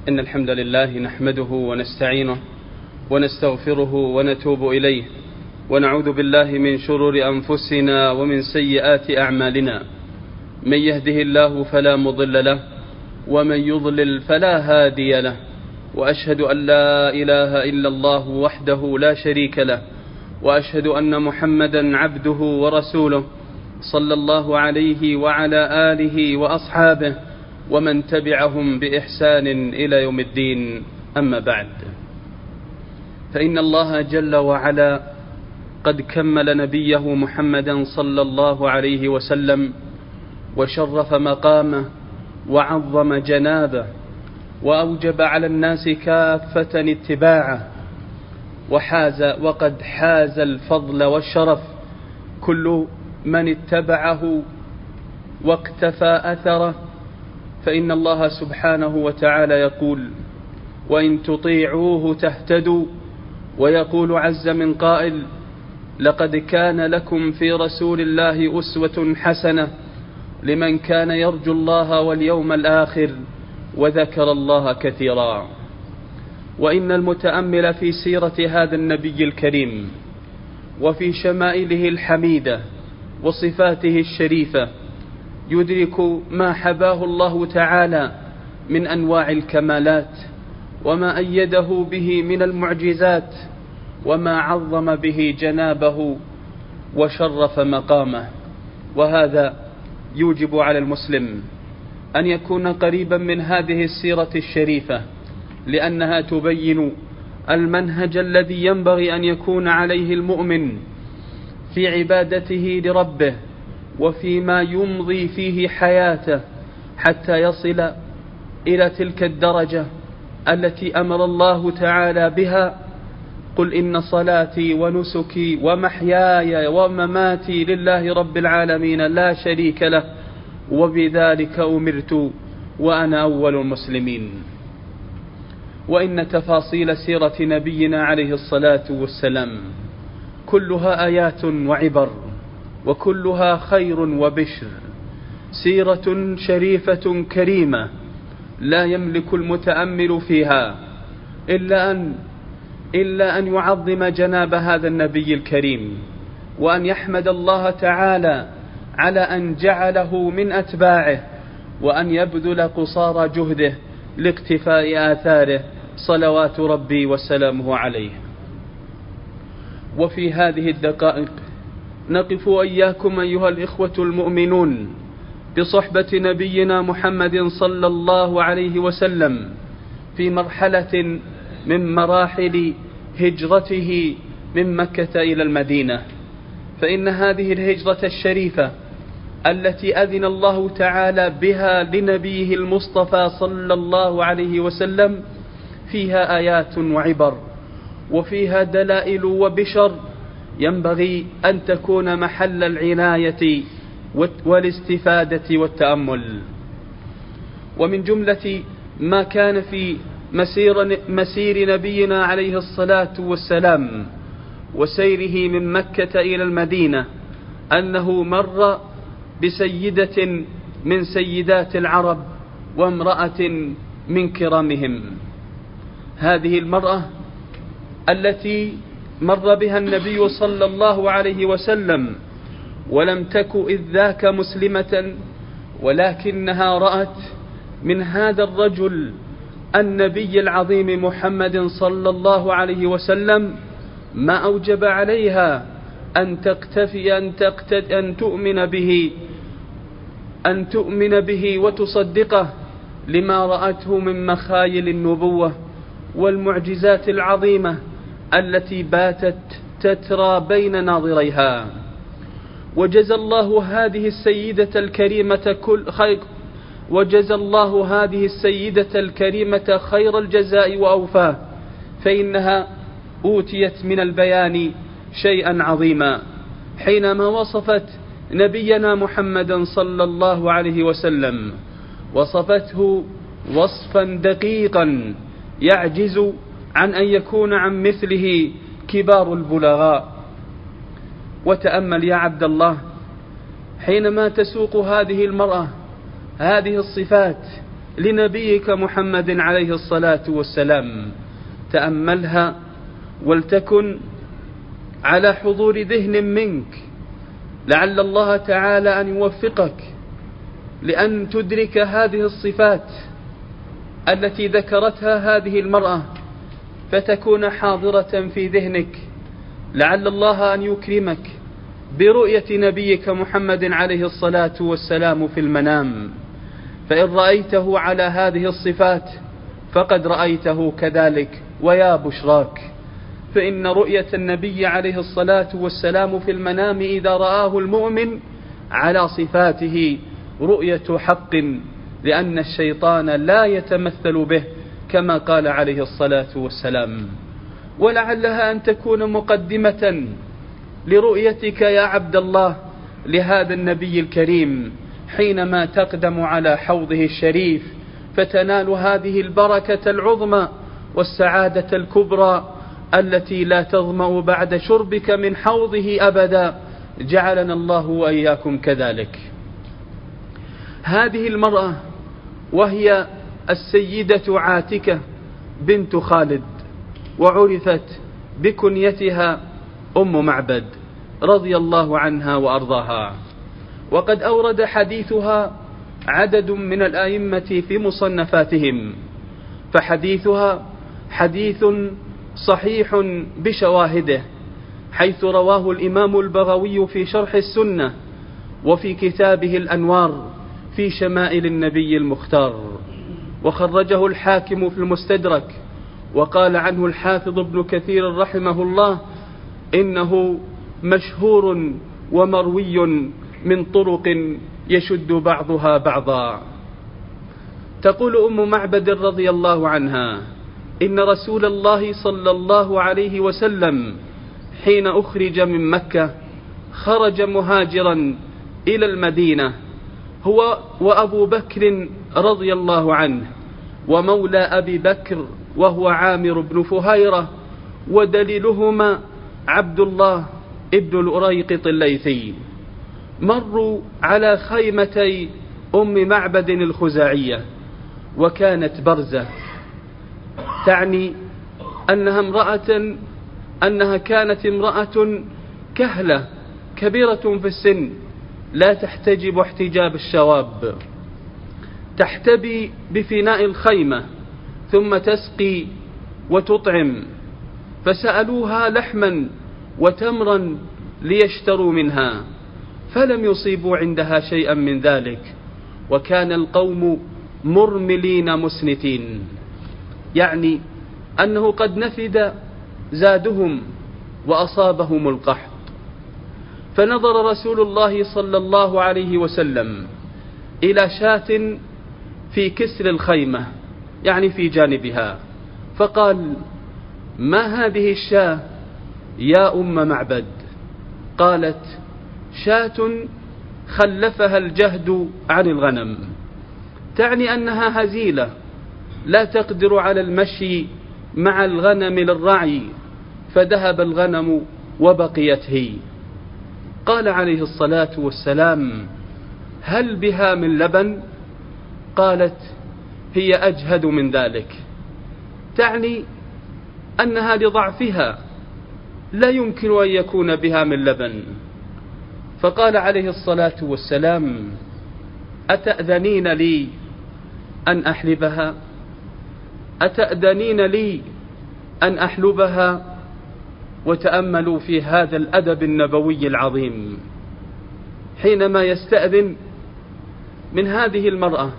إن الحمد لله نحمده ونستعينه ونستغفره ونتوب إليه، ونعوذ بالله من شرور أنفسنا ومن سيئات أعمالنا. من يهده الله فلا مضل له، ومن يضلل فلا هادي له، وأشهد أن لا إله إلا الله وحده لا شريك له، وأشهد أن محمدا عبده ورسوله صلى الله عليه وعلى آله وأصحابه ومن تبعهم بإحسان إلى يوم الدين. أما بعد، فإن الله جل وعلا قد كمل نبيه محمدا صلى الله عليه وسلم، وشرف مقامه وعظم جنابه، وأوجب على الناس كافة اتباعه، وقد حاز الفضل والشرف كل من اتبعه واقتفى أثره. فإن الله سبحانه وتعالى يقول: وإن تطيعوه تهتدوا. ويقول عز من قائل: لقد كان لكم في رسول الله أسوة حسنة لمن كان يرجو الله واليوم الآخر وذكر الله كثيرا. وإن المتأمل في سيرة هذا النبي الكريم وفي شمائله الحميدة وصفاته الشريفة يدرك ما حباه الله تعالى من أنواع الكمالات، وما أيده به من المعجزات، وما عظم به جنابه وشرف مقامه. وهذا يوجب على المسلم أن يكون قريبا من هذه السيرة الشريفة، لأنها تبين المنهج الذي ينبغي أن يكون عليه المؤمن في عبادته لربه، وفيما يمضي فيه حياته حتى يصل إلى تلك الدرجة التي أمر الله تعالى بها: قل إن صلاتي ونسكي ومحياي ومماتي لله رب العالمين لا شريك له وبذلك أمرت وأنا أول المسلمين. وإن تفاصيل سيرة نبينا عليه الصلاة والسلام كلها آيات وعبر، وكلها خير وبشر، سيرة شريفة كريمة لا يملك المتأمل فيها إلا أن يعظم جناب هذا النبي الكريم، وأن يحمد الله تعالى على أن جعله من أتباعه، وأن يبذل قصارى جهده لاقتفاء آثاره صلوات ربي وسلامه عليه. وفي هذه الدقائق نقف إياكم أيها الإخوة المؤمنون بصحبة نبينا محمد صلى الله عليه وسلم في مرحلة من مراحل هجرته من مكة إلى المدينة. فإن هذه الهجرة الشريفة التي أذن الله تعالى بها لنبيه المصطفى صلى الله عليه وسلم فيها آيات وعبر، وفيها دلائل وبشر ينبغي أن تكون محل العناية والاستفادة والتأمل. ومن جملة ما كان في مسير نبينا عليه الصلاة والسلام وسيره من مكة إلى المدينة أنه مر بسيدة من سيدات العرب وامرأة من كرامهم. هذه المرأة التي مر بها النبي صلى الله عليه وسلم ولم تك إذ ذاك مسلمة، ولكنها رأت من هذا الرجل النبي العظيم محمد صلى الله عليه وسلم ما أوجب عليها أن تقتفي أن تؤمن به وتصدقه لما رأته من مخايل النبوة والمعجزات العظيمة التي باتت تترى بين ناظريها. وجزى الله هذه السيدة الكريمة خير الجزاء وأوفاه، فإنها أوتيت من البيان شيئا عظيما حينما وصفت نبينا محمدا صلى الله عليه وسلم، وصفته وصفا دقيقا يعجز عن أن يكون عن مثله كبار البلغاء. وتأمل يا عبد الله حينما تسوق هذه المرأة هذه الصفات لنبيك محمد عليه الصلاة والسلام، تأملها ولتكن على حضور ذهن منك، لعل الله تعالى أن يوفقك لأن تدرك هذه الصفات التي ذكرتها هذه المرأة، فتكون حاضرة في ذهنك، لعل الله أن يكرمك برؤية نبيك محمد عليه الصلاة والسلام في المنام، فإن رأيته على هذه الصفات فقد رأيته كذلك. ويا بشراك، فإن رؤية النبي عليه الصلاة والسلام في المنام إذا رآه المؤمن على صفاته رؤية حق، لأن الشيطان لا يتمثل به كما قال عليه الصلاة والسلام. ولعلها أن تكون مقدمة لرؤيتك يا عبد الله لهذا النبي الكريم حينما تقدم على حوضه الشريف، فتنال هذه البركة العظمى والسعادة الكبرى التي لا تظمأ بعد شربك من حوضه أبدا، جعلنا الله وإياكم كذلك. هذه المرأة وهي السيدة عاتكة بنت خالد، وعرفت بكنيتها أم معبد رضي الله عنها وأرضاها، وقد أورد حديثها عدد من الأئمة في مصنفاتهم، فحديثها حديث صحيح بشواهده، حيث رواه الإمام البغوي في شرح السنة وفي كتابه الأنوار في شمائل النبي المختار، وخرجه الحاكم في المستدرك، وقال عنه الحافظ ابن كثير رحمه الله إنه مشهور ومروي من طرق يشد بعضها بعضا. تقول أم معبد رضي الله عنها إن رسول الله صلى الله عليه وسلم حين أخرج من مكة خرج مهاجرا إلى المدينة، هو وأبو بكر رضي الله عنه، ومولى أبي بكر وهو عامر بن فهيرة، ودليلهما عبد الله ابن الأريقط الليثي. مروا على خيمتي أم معبد الخزاعية، وكانت برزة، تعني أنها كانت امرأة كهلة كبيرة في السن، لا تحتجب احتجاب الشواب، تحتبي بفناء الخيمة ثم تسقي وتطعم، فسألوها لحما وتمرا ليشتروا منها، فلم يصيبوا عندها شيئا من ذلك، وكان القوم مرملين مسنتين، يعني أنه قد نفد زادهم وأصابهم القحط. فنظر رسول الله صلى الله عليه وسلم إلى شاة في كسر الخيمة، يعني في جانبها، فقال: ما هذه الشاة يا أم معبد؟ قالت: شاة خلفها الجهد عن الغنم، تعني أنها هزيلة لا تقدر على المشي مع الغنم للرعي، فذهب الغنم وبقيت هي. قال عليه الصلاة والسلام: هل بها من لبن؟ قالت: هي أجهد من ذلك، تعني أنها لضعفها لا يمكن أن يكون بها من لبن. فقال عليه الصلاة والسلام: أتأذنين لي أن أحلبها؟ أتأذنين لي أن أحلبها؟ وتأملوا في هذا الأدب النبوي العظيم، حينما يستأذن من هذه المرأة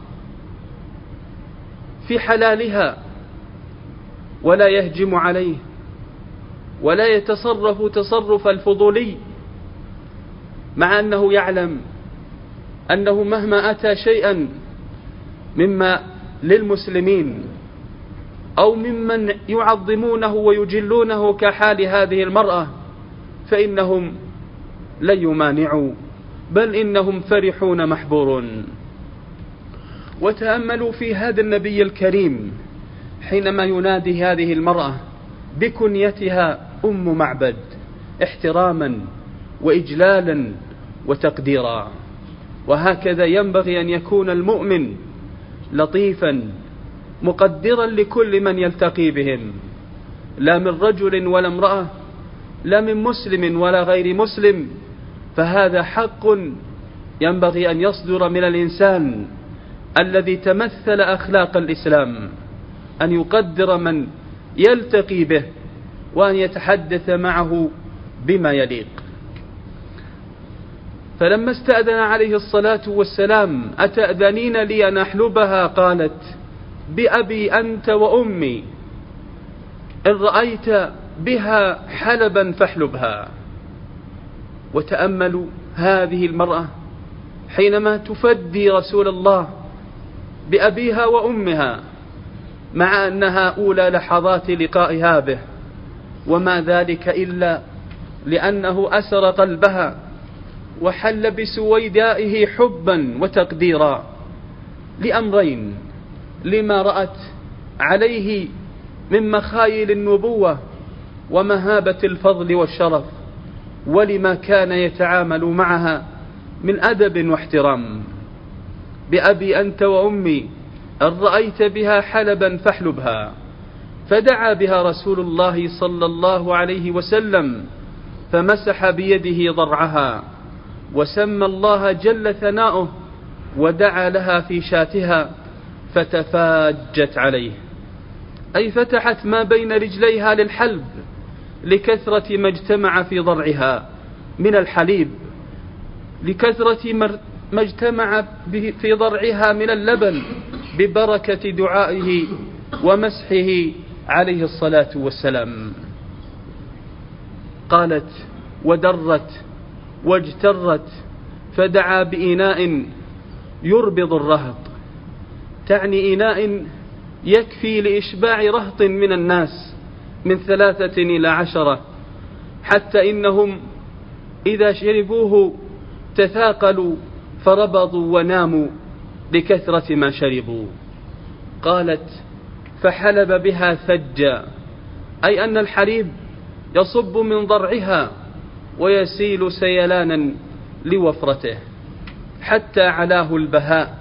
في حلالها ولا يهجم عليه ولا يتصرف تصرف الفضولي، مع أنه يعلم أنه مهما أتى شيئا مما للمسلمين أو ممن يعظمونه ويجلونه كحال هذه المرأة فإنهم لن يمانعوا، بل إنهم فرحون محبورون. وتأملوا في هذا النبي الكريم حينما ينادي هذه المرأة بكنيتها أم معبد احتراما وإجلالا وتقديرا. وهكذا ينبغي أن يكون المؤمن لطيفا مقدرا لكل من يلتقي بهم، لا من رجل ولا امرأة، لا من مسلم ولا غير مسلم، فهذا حق ينبغي أن يصدر من الإنسان الذي تمثل أخلاق الإسلام، أن يقدر من يلتقي به وأن يتحدث معه بما يليق. فلما استأذن عليه الصلاة والسلام: أتأذنين لي أن أحلبها؟ قالت: بأبي أنت وأمي، إن رأيت بها حلبا فاحلبها. وتأملوا هذه المرأة حينما تفدي رسول الله بأبيها وأمها، مع أنها أولى لحظات لقائها به، وما ذلك إلا لأنه أسر قلبها وحل بسويدائه حبا وتقديرا لأمرين: لما رأت عليه من مخايل النبوة ومهابة الفضل والشرف، ولما كان يتعامل معها من أدب واحترام. بأبي أنت وأمي، إن رأيت بها حلبا فاحلبها. فدعا بها رسول الله صلى الله عليه وسلم، فمسح بيده ضرعها، وسمى الله جل ثناؤه، ودعا لها في شاتها، فتفاجت عليه، أي فتحت ما بين رجليها للحلب، لكثرة ما اجتمع في ضرعها من الحليب، لكثرة ما اجتمع في ضرعها من اللبن، ببركة دعائه ومسحه عليه الصلاة والسلام. قالت: ودرت واجترت، فدعا بإناء يربض الرهط، تعني إناء يكفي لإشباع رهط من الناس من 3 إلى 10، حتى إنهم إذا شربوه تثاقلوا فربضوا وناموا لكثرة ما شربوا. قالت: فحلب بها ثجا، أي أن الحليب يصب من ضرعها ويسيل سيلانا لوفرته حتى علاه البهاء،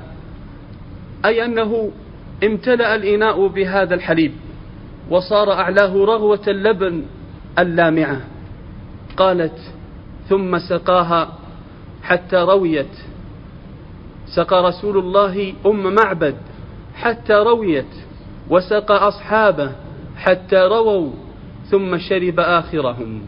أي أنه امتلأ الإناء بهذا الحليب وصار أعلاه رغوة اللبن اللامعة. قالت: ثم سقاها حتى رويت، سقى رسول الله معبد حتى رويت، وسقى أصحابه حتى رووا، ثم شرب آخرهم.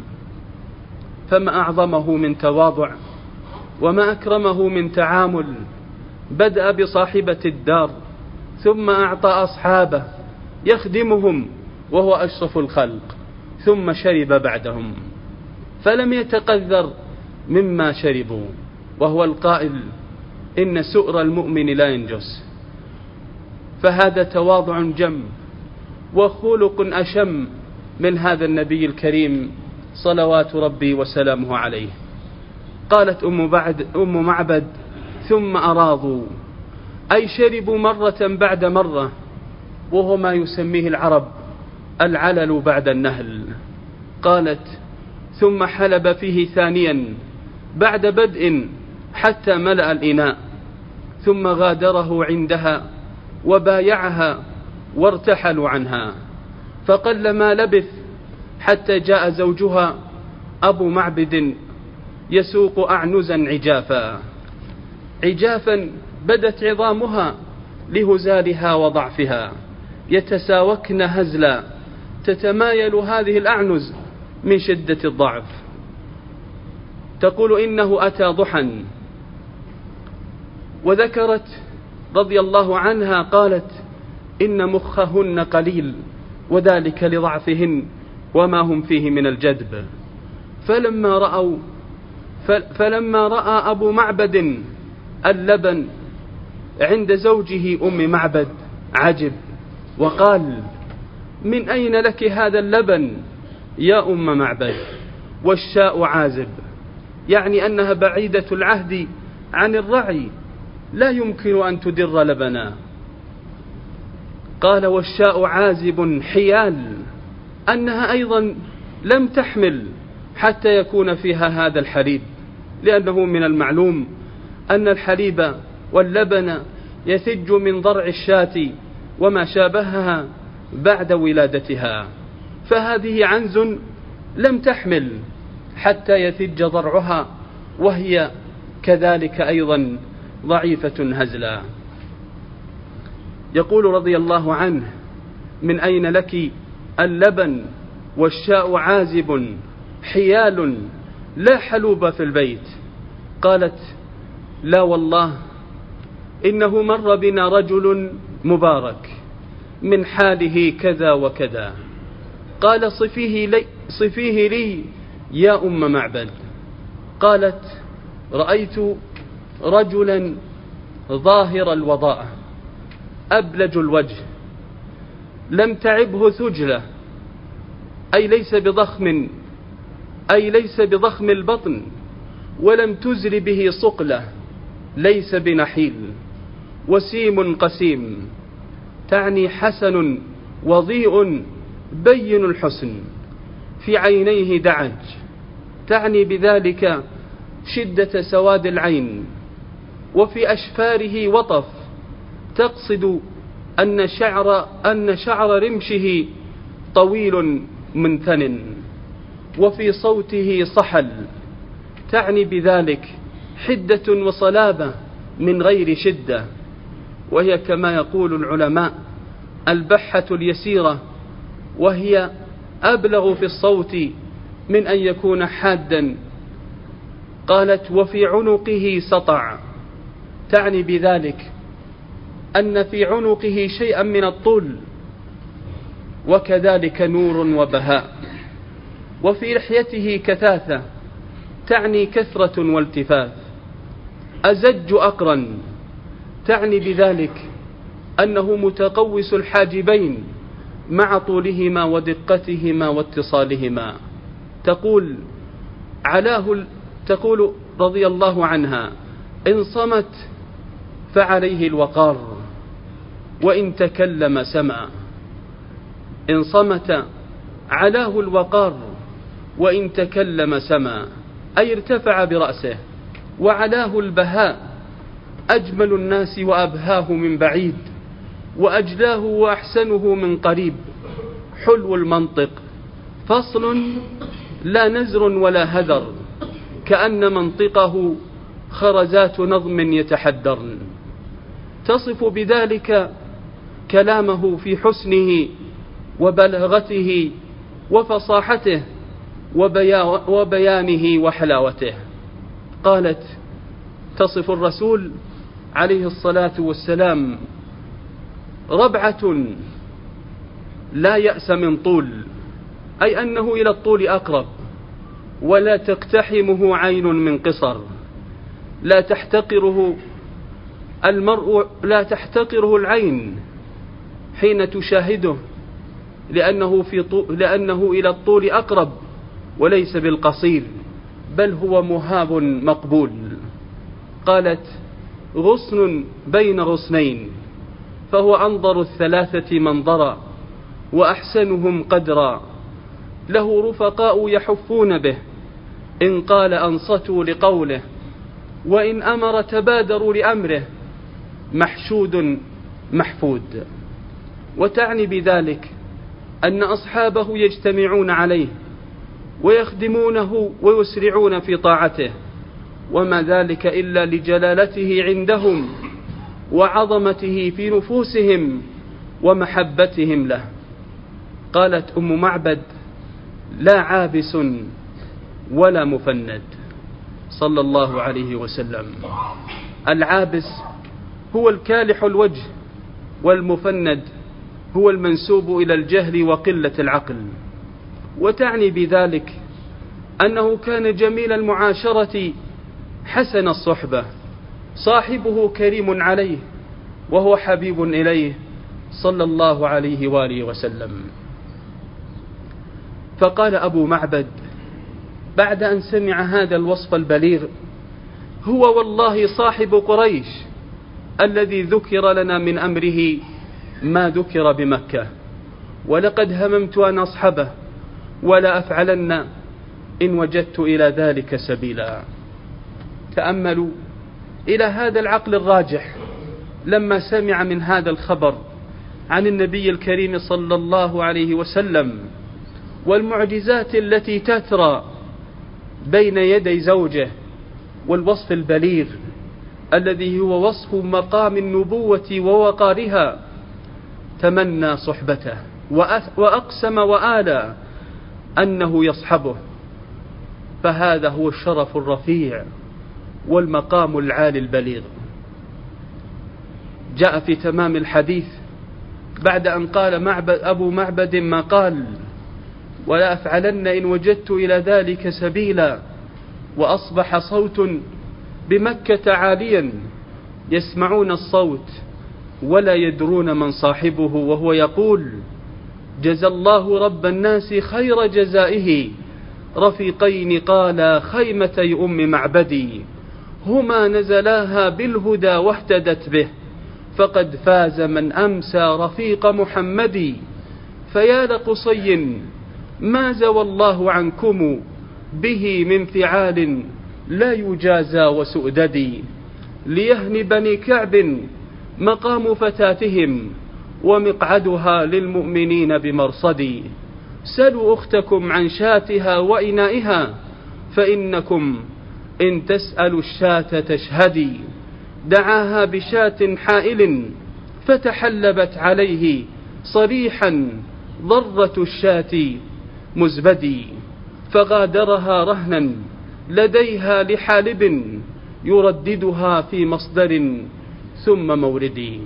فما أعظمه من تواضع، وما أكرمه من تعامل. بدأ بصاحبة الدار، ثم أعطى أصحابه يخدمهم وهو أشرف الخلق، ثم شرب بعدهم، فلم يتقذر مما شربوا، وهو القائل: إن سؤر المؤمن لا ينجس. فهذا تواضع جم وخلق أشم من هذا النبي الكريم صلوات ربي وسلامه عليه. قالت أم معبد: ثم أراضوا، أي شربوا مرة بعد مرة، وهو ما يسميه العرب العلل بعد النهل. قالت: ثم حلب فيه ثانيا بعد بدء حتى ملأ الإناء، ثم غادره عندها وبايعها وارتحلوا عنها. فقل ما لبث حتى جاء زوجها أبو معبد يسوق أعنزا عجافا بدت عظامها لهزالها وضعفها، يتساوكن هزلا، تتمايل هذه الأعنز من شدة الضعف. تقول: إنه أتى ضحى. وذكرت رضي الله عنها قالت: إن مخهن قليل، وذلك لضعفهن وما هم فيه من الجدب. فلما رأى أبو معبد اللبن عند زوجه أم معبد عجب، وقال: من أين لك هذا اللبن يا أم معبد؟ والشاء عازب، يعني أنها بعيدة العهد عن الرعي، لا يمكن أن تدر لبنا. قال: والشاء عازب حيال، أنها أيضا لم تحمل حتى يكون فيها هذا الحليب، لأنه من المعلوم أن الحليب واللبن يثج من ضرع الشاة وما شابهها بعد ولادتها، فهذه عنز لم تحمل حتى يثج ضرعها، وهي كذلك أيضا ضعيفة هزلا. يقول رضي الله عنه: من أين لك اللبن والشاء عازب حيال لا حلوب في البيت؟ قالت: لا والله، إنه مر بنا رجل مبارك من حاله كذا وكذا. قال: صفيه لي يا أم معبد. قالت: رأيت رجلا ظاهر الوضاء أبلج الوجه، لم تعبه ثجلة، أي ليس بضخم البطن، ولم تزر به صقلة، ليس بنحيل، وسيم قسيم، تعني حسن وضيء بين الحسن، في عينيه دعج، تعني بذلك شدة سواد العين، وفي أشفاره وطف، تقصد أن شعر رمشه طويل منثن، وفي صوته صحل، تعني بذلك حدة وصلابة من غير شدة، وهي كما يقول العلماء البحة اليسيرة، وهي أبلغ في الصوت من أن يكون حادا. قالت: وفي عنقه سطع، تعني بذلك أن في عنقه شيئا من الطول، وكذلك نور وبهاء. وفي لحيته كثاثة، تعني كثرة والتفاف. أزج أقرن، تعني بذلك أنه متقوس الحاجبين مع طولهما ودقتهما واتصالهما. تقول رضي الله عنها: إن صمت فعليه الوقار، وإن تكلم سمع. إن صمت علاه الوقار، وإن تكلم سمع، أي ارتفع برأسه. وعلاه البهاء، أجمل الناس وأبهاه من بعيد، وأجلاه وأحسنه من قريب. حلو المنطق، فصل لا نزر ولا هذر، كأن منطقه خرزات نظم يتحدرن. تصف بذلك كلامه في حسنه وبلاغته وفصاحته وبيانه وحلاوته. قالت: تصف الرسول عليه الصلاة والسلام: ربعة لا يأس من طول، أي أنه إلى الطول أقرب، ولا تقتحمه عين من قصر، لا تحتقره العين حين تشاهده، لأنه إلى الطول أقرب وليس بالقصير، بل هو مهاب مقبول. قالت: غصن بين غصنين، فهو أنظر الثلاثة منظرا وأحسنهم قدرا، له رفقاء يحفون به، إن قال أنصتوا لقوله، وإن أمر تبادروا لأمره، محشود محفود. وتعني بذلك أن أصحابه يجتمعون عليه ويخدمونه ويسرعون في طاعته، وما ذلك إلا لجلالته عندهم وعظمته في نفوسهم ومحبتهم له. قالت أم معبد: لا عابس ولا مفند، صلى الله عليه وسلم. العابس هو الكالح الوجه، والمفند هو المنسوب إلى الجهل وقلة العقل. وتعني بذلك أنه كان جميل المعاشرة حسن الصحبة، صاحبه كريم عليه، وهو حبيب إليه، صلى الله عليه وآله وسلم. فقال أبو معبد بعد أن سمع هذا الوصف البليغ: هو والله صاحب قريش الذي ذكر لنا من أمره ما ذكر بمكة، ولقد هممت أن أصحبه، ولا أفعلن إن وجدت إلى ذلك سبيلا. تأملوا إلى هذا العقل الراجح لما سمع من هذا الخبر عن النبي الكريم صلى الله عليه وسلم والمعجزات التي تترى بين يدي زوجه والوصف البليغ الذي هو وصف مقام النبوة ووقارها، تمنى صحبته وأقسم وآلى أنه يصحبه، فهذا هو الشرف الرفيع والمقام العالي البليغ. جاء في تمام الحديث بعد أن قال أبو معبد ما قال: ولا أفعلن إن وجدت إلى ذلك سبيلا. وأصبح صوت بمكة عاليا يسمعون الصوت ولا يدرون من صاحبه، وهو يقول: جزى الله رب الناس خير جزائه رفيقين قالا خيمتي أم معبدي، هما نزلاها بالهدى واهتدت به، فقد فاز من أمسى رفيق محمد. فيا لقصي ما زوى الله عنكم به من فعال لا يجازى وسؤددي، ليهن بني كعب مقام فتاتهم ومقعدها للمؤمنين بمرصدي. سلوا أختكم عن شاتها وإنائها فإنكم إن تسألوا الشاة تشهدي. دعاها بشاة حائل فتحلبت عليه صريحا ضرة الشاة مزبدي، فغادرها رهنا لديها لحالب يرددها في مصدر ثم موردي.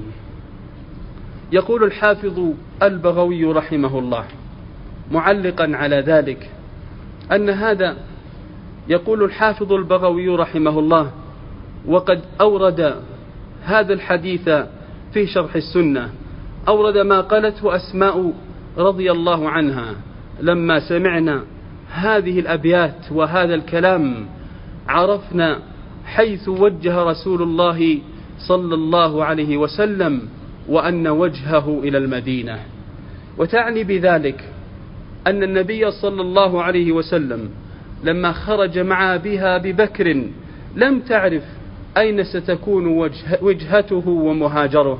يقول الحافظ البغوي رحمه الله معلقا على ذلك أن هذا، يقول الحافظ البغوي رحمه الله: وقد أورد هذا الحديث في شرح السنة، أورد ما قالته أسماء رضي الله عنها لما سمعنا هذه الأبيات وهذا الكلام عرفنا حيث وجه رسول الله صلى الله عليه وسلم وأن وجهه إلى المدينة. وتعني بذلك أن النبي صلى الله عليه وسلم لما خرج مع أبيها ببكر لم تعرف أين ستكون وجهته ومهاجره،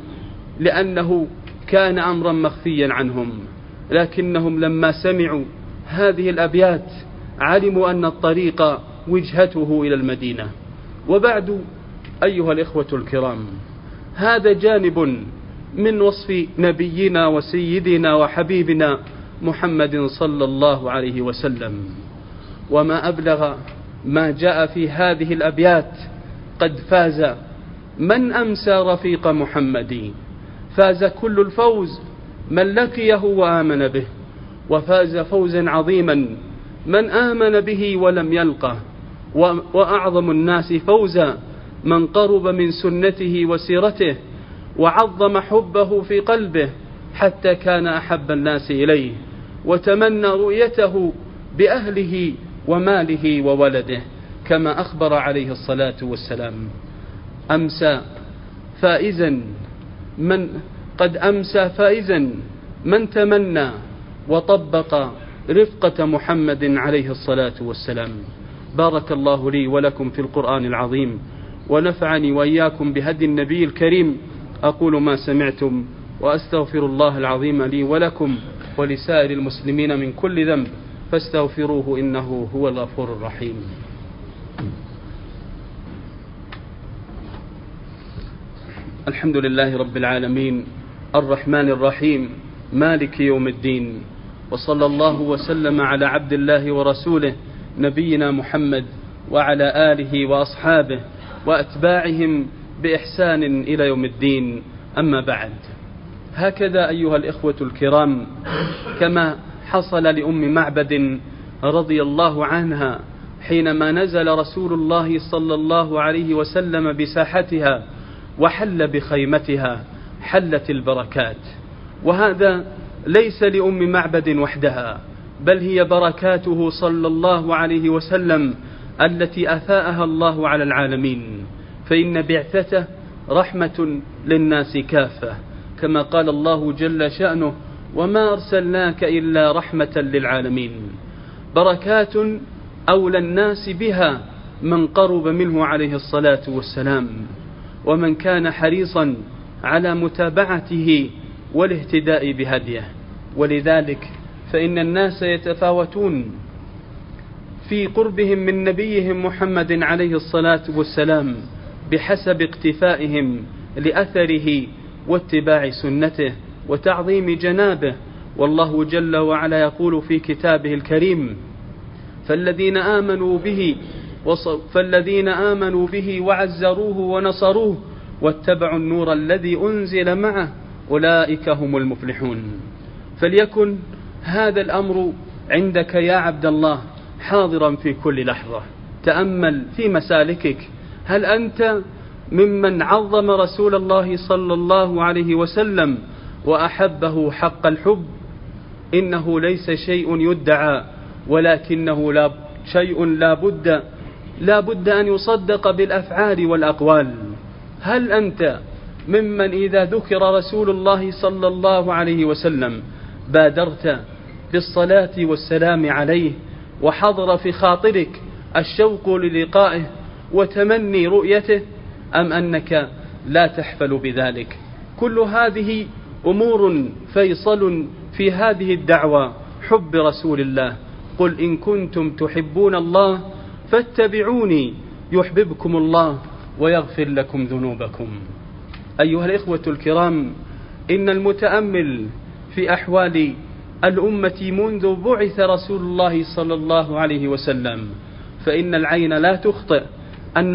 لأنه كان أمرا مخفيا عنهم، لكنهم لما سمعوا هذه الأبيات علموا أن الطريق وجهته إلى المدينة. وبعد أيها الإخوة الكرام، هذا جانب من وصف نبينا وسيدنا وحبيبنا محمد صلى الله عليه وسلم. وما أبلغ ما جاء في هذه الأبيات: قد فاز من أمسى رفيق محمد، فاز كل الفوز من لقيه وآمن به، وفاز فوزا عظيما من آمن به ولم يلقه، وأعظم الناس فوزا من قرب من سنته وسيرته وعظم حبه في قلبه حتى كان أحب الناس إليه، وتمنى رؤيته بأهله وماله وولده، كما أخبر عليه الصلاة والسلام: أمسى فائزا قد أمسى فائزا من تمنى وطبق رفقة محمد عليه الصلاة والسلام. بارك الله لي ولكم في القرآن العظيم، ونفعني وإياكم بهدي النبي الكريم. أقول ما سمعتم وأستغفر الله العظيم لي ولكم ولسائر المسلمين من كل ذنب، فاستغفروه إنه هو الغفور الرحيم. الحمد لله رب العالمين الرحمن الرحيم مالك يوم الدين، وصلى الله وسلم على عبد الله ورسوله نبينا محمد وعلى آله وأصحابه وأتباعهم بإحسان إلى يوم الدين. أما بعد، هكذا أيها الإخوة الكرام، كما حصل لأم معبد رضي الله عنها حينما نزل رسول الله صلى الله عليه وسلم بساحتها وحل بخيمتها حلت البركات. وهذا ليس لأم معبد وحدها، بل هي بركاته صلى الله عليه وسلم التي أفاءها الله على العالمين، فإن بعثته رحمة للناس كافة، كما قال الله جل شأنه: وما أرسلناك إلا رحمة للعالمين. بركات أولى الناس بها من قرب منه عليه الصلاة والسلام، ومن كان حريصا على متابعته والاهتداء بهديه. ولذلك فإن الناس يتفاوتون في قربهم من نبيهم محمد عليه الصلاة والسلام بحسب اقتفائهم لأثره واتباع سنته وتعظيم جنابه. والله جل وعلا يقول في كتابه الكريم: فالذين آمنوا به وعزروه ونصروه واتبعوا النور الذي أنزل معه أولئك هم المفلحون. فليكن هذا الأمر عندك يا عبد الله حاضرا في كل لحظة. تأمل في مسالكك، هل أنت ممن عظم رسول الله صلى الله عليه وسلم وأحبه حق الحب؟ إنه ليس شيء يدعى، ولكنه شيء لا بد أن يصدق بالأفعال والأقوال. هل أنت ممن إذا ذكر رسول الله صلى الله عليه وسلم بادرت بالصلاة والسلام عليه، وحضر في خاطرك الشوق للقائه وتمني رؤيته، أم أنك لا تحفل بذلك؟ كل هذه أمور فيصل في هذه الدعوة حب رسول الله. قل إن كنتم تحبون الله فاتبعوني يحببكم الله ويغفر لكم ذنوبكم. أيها الإخوة الكرام، إن المتأمل في أحوال الأمة منذ بعث رسول الله صلى الله عليه وسلم فإن العين لا تخطئ أن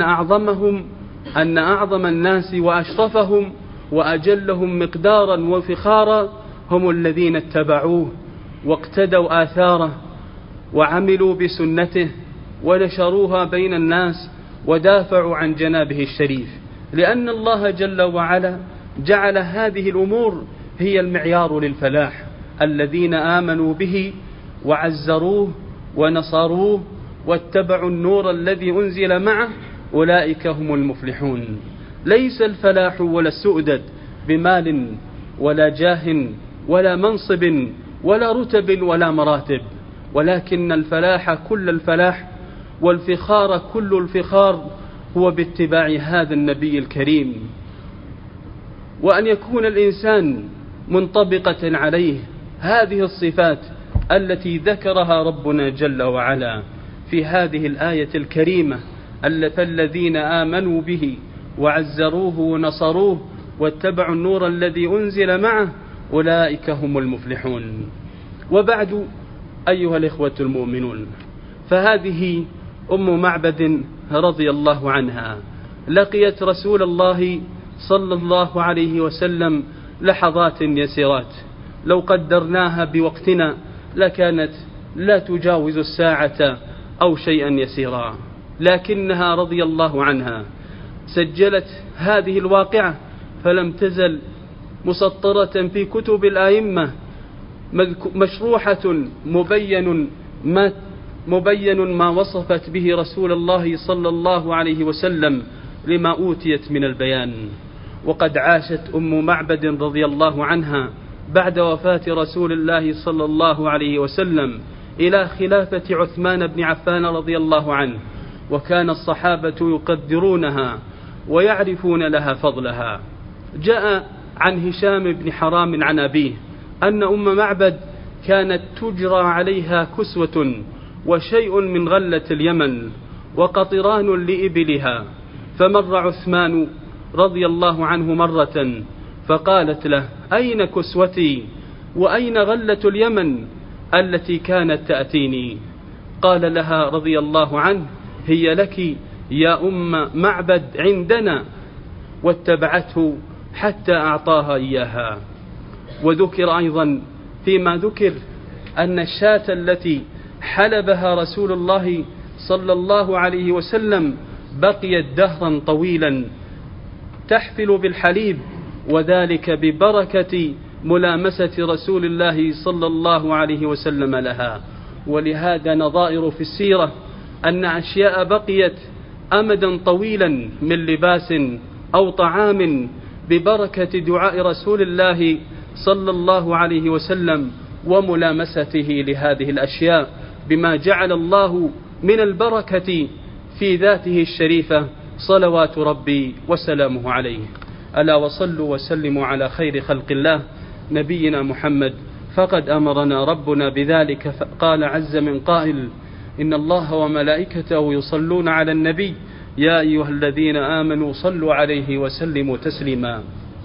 أعظم الناس وأشرفهم وأجلهم مقدارا وفخارا هم الذين اتبعوه واقتدوا آثاره وعملوا بسنته ونشروها بين الناس ودافعوا عن جنابه الشريف، لأن الله جل وعلا جعل هذه الأمور هي المعيار للفلاح. الذين آمنوا به وعزروه ونصروه واتبعوا النور الذي أنزل معه أولئك هم المفلحون. ليس الفلاح ولا السؤدد بمال ولا جاه ولا منصب ولا رتب ولا مراتب، ولكن الفلاح كل الفلاح والفخار كل الفخار هو باتباع هذا النبي الكريم، وأن يكون الإنسان منطبقة عليه هذه الصفات التي ذكرها ربنا جل وعلا في هذه الآية الكريمة: فالذين آمنوا به وعزروه ونصروه واتبعوا النور الذي أنزل معه أولئك هم المفلحون. وبعد، أيها الإخوة المؤمنون، فهذه أم معبد رضي الله عنها لقيت رسول الله صلى الله عليه وسلم لحظات يسيرات لو قدرناها بوقتنا لكانت لا تجاوز الساعة أو شيئا يسيرا، لكنها رضي الله عنها سجلت هذه الواقعة فلم تزل مسطرة في كتب الآئمة، مشروحة مبين ما وصفت به رسول الله صلى الله عليه وسلم لما أوتيت من البيان. وقد عاشت أم معبد رضي الله عنها بعد وفاة رسول الله صلى الله عليه وسلم إلى خلافة عثمان بن عفان رضي الله عنه، وكان الصحابة يقدرونها ويعرفون لها فضلها. جاء عن هشام بن حرام عن أبيه أن أم معبد كانت تجرى عليها كسوة وشيء من غلة اليمن وقطران لإبلها، فمر عثمان رضي الله عنه مرة فقالت له: أين كسوتي وأين غلة اليمن التي كانت تأتيني؟ قال لها رضي الله عنه: هي لك يا أم معبد عندنا، واتبعته حتى أعطاها إياها. وذكر أيضا فيما ذكر أن الشاة التي حلبها رسول الله صلى الله عليه وسلم بقيت دهرا طويلا تحفل بالحليب، وذلك ببركة ملامسة رسول الله صلى الله عليه وسلم لها. ولهذا نظائر في السيرة أن أشياء بقيت أمدا طويلا من لباس أو طعام ببركة دعاء رسول الله صلى الله عليه وسلم وملامسته لهذه الأشياء، بما جعل الله من البركة في ذاته الشريفة صلوات ربي وسلامه عليه. ألا وصلوا وسلموا على خير خلق الله نبينا محمد، فقد أمرنا ربنا بذلك، قال عز من قائل: إن الله وملائكته يصلون على النبي يا أيها الذين آمنوا صلوا عليه وسلموا تسليما.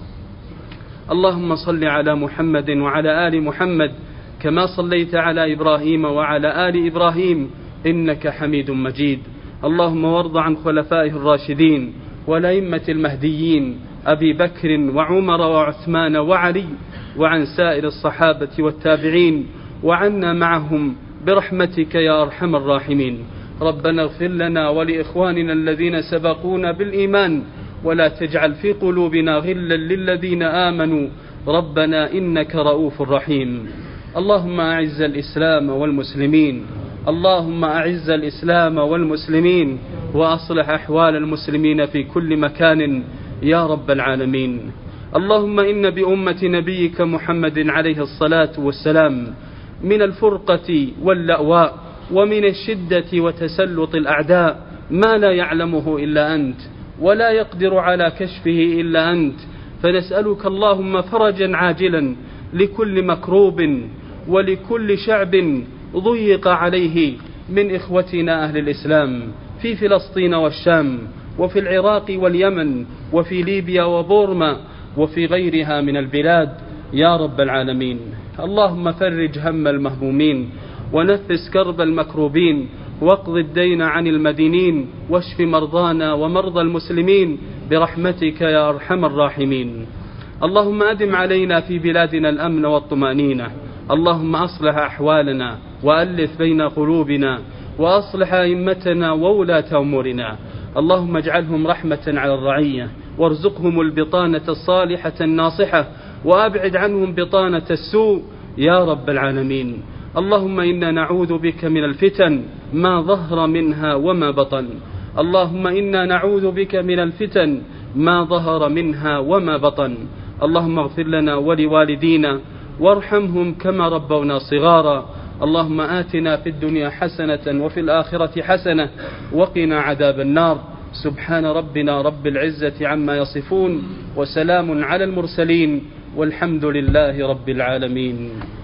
اللهم صل على محمد وعلى آل محمد كما صليت على إبراهيم وعلى آل إبراهيم إنك حميد مجيد. اللهم وارض عن خلفائه الراشدين والأئمة المهديين أبي بكر وعمر وعثمان وعلي، وعن سائر الصحابة والتابعين، وعنا معهم برحمتك يا أرحم الراحمين. ربنا اغفر لنا ولإخواننا الذين سبقونا بالإيمان، ولا تجعل في قلوبنا غلا للذين آمنوا ربنا إنك رؤوف رحيم. اللهم أعز الإسلام والمسلمين، اللهم أعز الإسلام والمسلمين، وأصلح أحوال المسلمين في كل مكان يا رب العالمين. اللهم إن بأمة نبيك محمد عليه الصلاة والسلام من الفرقة واللأواء ومن الشدة وتسلط الأعداء ما لا يعلمه إلا أنت، ولا يقدر على كشفه إلا أنت، فنسألك اللهم فرجا عاجلا لكل مكروب ولكل شعب ضيق عليه من إخوتنا أهل الإسلام في فلسطين والشام وفي العراق واليمن وفي ليبيا وبورما وفي غيرها من البلاد يا رب العالمين. اللهم فرج هم المهمومين ونفس كرب المكروبين، واقض الدين عن المدينين، واشف مرضانا ومرضى المسلمين برحمتك يا أرحم الراحمين. اللهم أدم علينا في بلادنا الأمن والطمأنينة. اللهم أصلح أحوالنا وألف بين قلوبنا، وأصلح أئمتنا وولاة أمورنا. اللهم اجعلهم رحمة على الرعية، وارزقهم البطانة الصالحة الناصحة، وأبعد عنهم بطانة السوء يا رب العالمين. اللهم إنا نعوذ بك من الفتن ما ظهر منها وما بطن. اللهم إنا نعوذ بك من الفتن ما ظهر منها وما بطن. اللهم اغفر لنا ولوالدينا وارحمهم كما ربونا صغارا. اللهم آتنا في الدنيا حسنة وفي الآخرة حسنة وقنا عذاب النار. سبحان ربنا رب العزة عما يصفون، وسلام على المرسلين، والحمد لله رب العالمين.